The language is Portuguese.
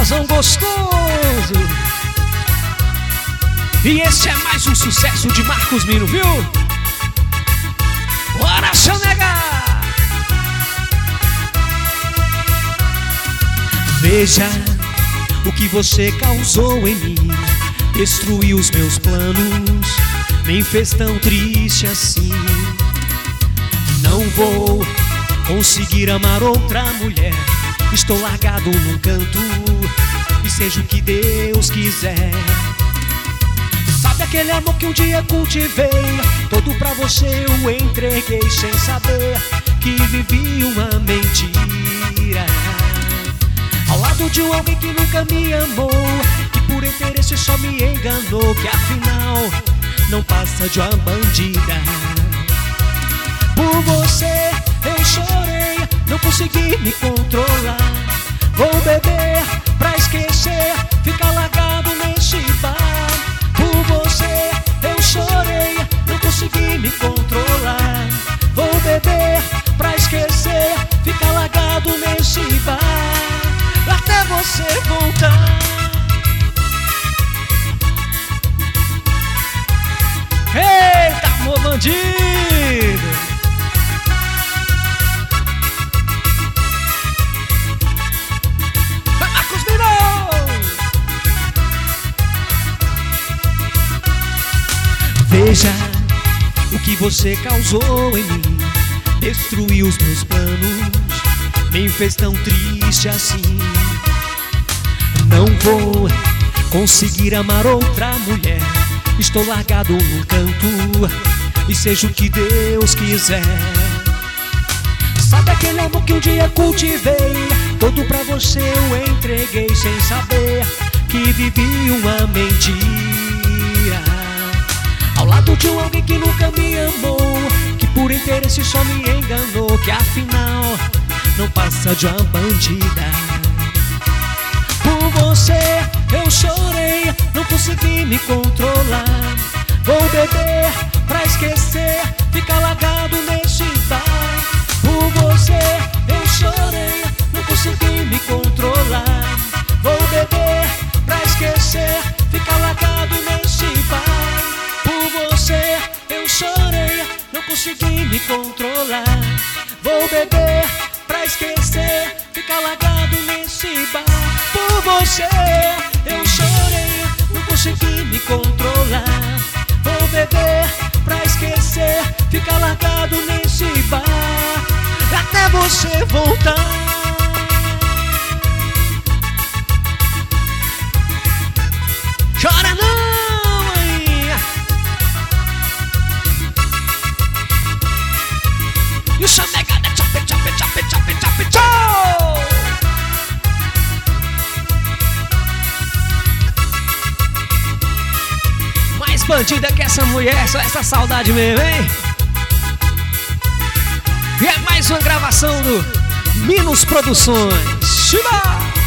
forrozão gostoso. E esse é mais um sucesso de Marcos Mino, viu? Bora, Chanegar! Veja o que você causou em mim. Destruiu os meus planos, me fez tão triste assim. Não vou conseguir amar outra mulher. Estou largado num canto, e seja o que Deus quiser. Sabe aquele amor que um dia cultivei? Todo pra você eu entreguei, sem saber que vivi uma mentira. Ao lado de alguém que nunca me amou, que por interesse só me enganou, que afinal não passa de uma bandida. Por você eu chorei, não consegui me controlar. Vou beber pra esquecer, ficar largado nesse bar. Por você eu chorei, não consegui me controlar. Vou beber pra esquecer, ficar largado nesse bar, até você voltar. Eita, amor bandido! Vai, Marcos Mino! Veja o que você causou em mim. Destruiu os meus planos, me fez tão triste assim. Não vou conseguir amar outra mulher. Estou largado num canto, e seja o que Deus quiser. Sabe aquele amor que um dia cultivei? Todo pra você eu entreguei, sem saber que vivi uma mentira. Ao lado de alguém que nunca me amou, que por interesse só me enganou, que afinal não passa de uma bandida. Por você eu chorei, não consegui me controlar. Vou beber pra esquecer, ficar largado nesse bar. Por você eu chorei, não consegui me controlar. Vou beber pra esquecer, ficar largado nesse bar. Por você eu chorei, não consegui me controlar. Vou beber pra esquecer, ficar largado nesse bar. Por você eu chorei, não consegui me controlar. Vou beber pra esquecer, ficar largado nesse bar, até você voltar. Chora não, mãe. E o Chanegar é tchop, tchop, tchop, tchop, tchop, tchop. Mais bandida que essa mulher, só essa saudade mesmo, hein? E é mais uma gravação do Minos Produções. Chiba!